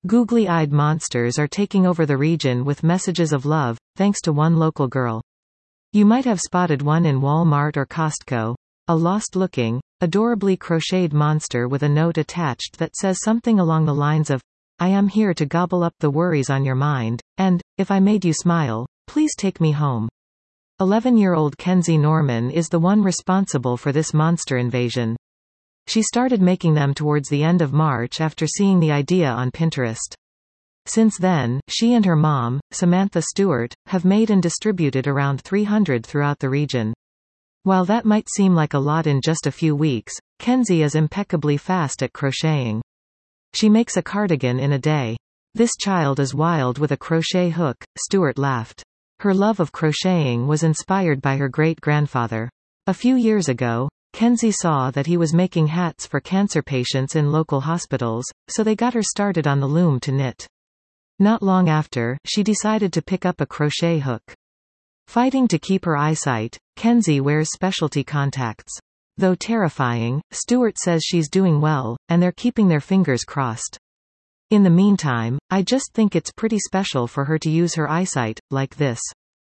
Googly-eyed monsters are taking over the region with messages of love, thanks to one local girl. You might have spotted one in Walmart or Costco. A lost-looking, adorably crocheted monster with a note attached that says something along the lines of, "I am here to gobble up the worries on your mind, and, if I made you smile, please take me home." 11-year-old Kenzie Norman is the one responsible for this monster invasion. She started making them towards the end of March after seeing the idea on Pinterest. Since then, she and her mom, Samantha Stewart, have made and distributed around 300 throughout the region. While that might seem like a lot in just a few weeks, Kenzie is impeccably fast at crocheting. She makes a cardigan in a day. "This child is wild with a crochet hook," Stewart laughed. Her love of crocheting was inspired by her great-grandfather. A few years ago, Kenzie saw that he was making hats for cancer patients in local hospitals, so they got her started on the loom to knit. Not long after, she decided to pick up a crochet hook. Fighting to keep her eyesight, Kenzie wears specialty contacts. Though terrifying, Stewart says she's doing well, and they're keeping their fingers crossed. In the meantime, I just think it's pretty special for her to use her eyesight, like this.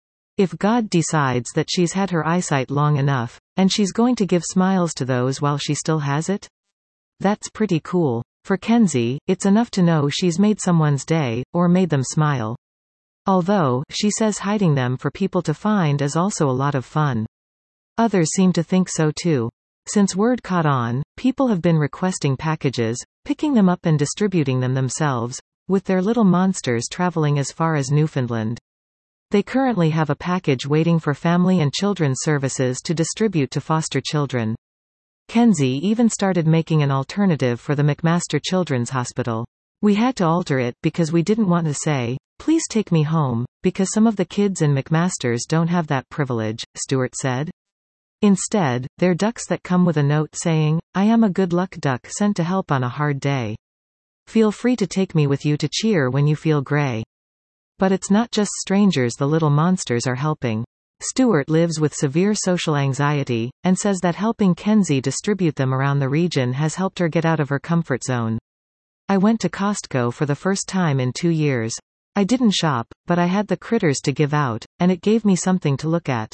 If God decides that she's had her eyesight long enough, and she's going to give smiles to those while she still has it? That's pretty cool. For Kenzie, it's enough to know she's made someone's day, or made them smile. Although, she says hiding them for people to find is also a lot of fun. Others seem to think so too. Since word caught on, people have been requesting packages, picking them up and distributing them themselves, with their little monsters traveling as far as Newfoundland. They currently have a package waiting for Family and Children's Services to distribute to foster children. Kenzie even started making an alternative for the McMaster Children's Hospital. "We had to alter it because we didn't want to say, 'Please take me home,' because some of the kids in McMaster's don't have that privilege," Stewart said. Instead, they're ducks that come with a note saying, "I am a good luck duck sent to help on a hard day. Feel free to take me with you to cheer when you feel gray." But it's not just strangers the little monsters are helping. Stewart lives with severe social anxiety, and says that helping Kenzie distribute them around the region has helped her get out of her comfort zone. "I went to Costco for the first time in 2 years. I didn't shop, but I had the critters to give out, and it gave me something to look at.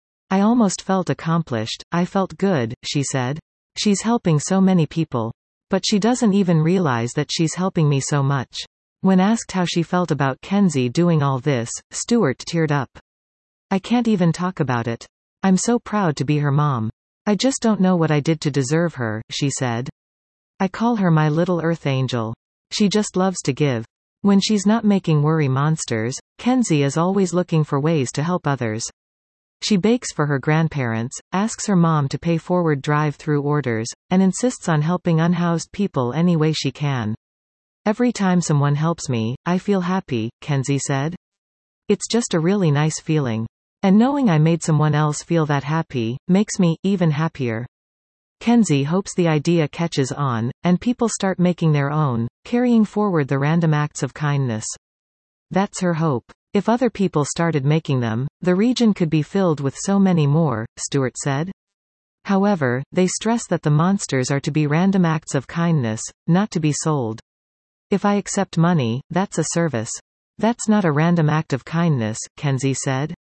I almost felt accomplished, I felt good," she said. She's helping so many people. But she doesn't even realize that she's helping me so much. When asked how she felt about Kenzie doing all this, Stewart teared up. "I can't even talk about it. I'm so proud to be her mom. I just don't know what I did to deserve her," she said. "I call her my little earth angel. She just loves to give." When she's not making worry monsters, Kenzie is always looking for ways to help others. She bakes for her grandparents, asks her mom to pay forward drive-through orders, and insists on helping unhoused people any way she can. "Every time someone helps me, I feel happy," Kenzie said. "It's just a really nice feeling. And knowing I made someone else feel that happy, makes me even happier." Kenzie hopes the idea catches on, and people start making their own, carrying forward the random acts of kindness. That's her hope. If other people started making them, the region could be filled with so many more, Stewart said. However, they stress that the monsters are to be random acts of kindness, not to be sold. "If I accept money, that's a service. That's not a random act of kindness," Kenzie said.